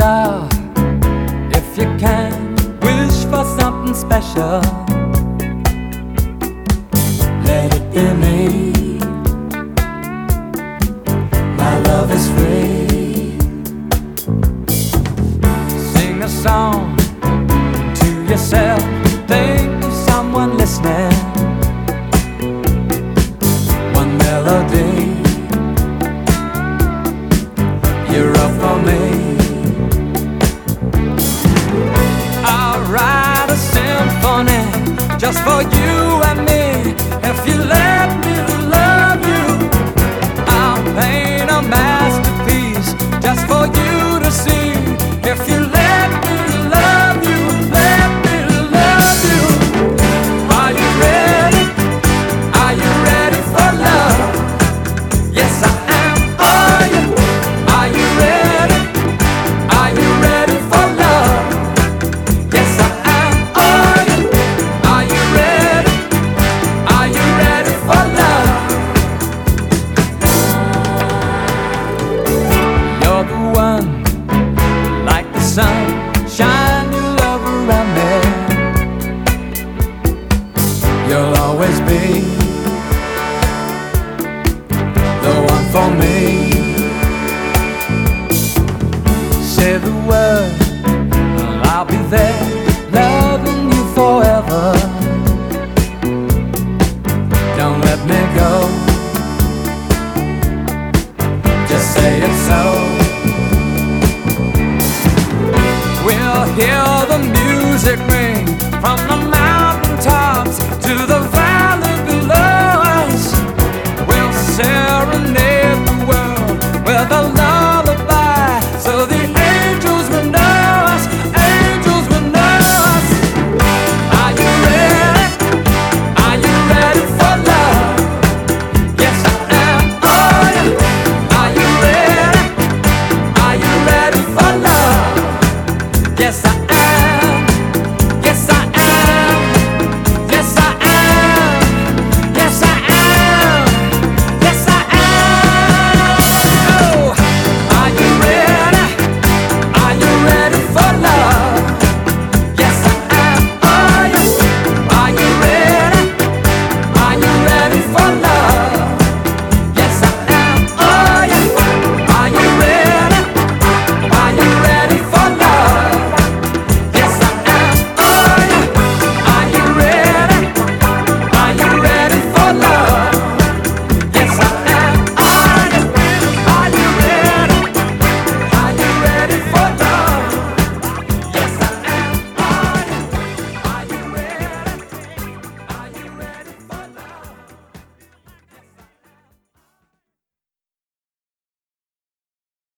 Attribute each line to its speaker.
Speaker 1: love, if you can, wish for something special. Let it be me. My love is free. Sing a song to yourself. Think of someone listening. One melody, you're up for me. I'll write a symphony just for you and me. If you let me love you, I'll paint a masterpiece just for you to see. If you let me love you, let me love you. Are you ready? Are you ready for love? Yes, I am. Are you? Are you ready? Are you ready for love? Yes, I am. Are you? Are you ready? Are you ready for love? You're the one, like the sun, shine your love around me. You'll always be the one for me. Say the word, and I'll be there, loving you forever. Don't let me go, just say it's so. We'll hear the music ring from the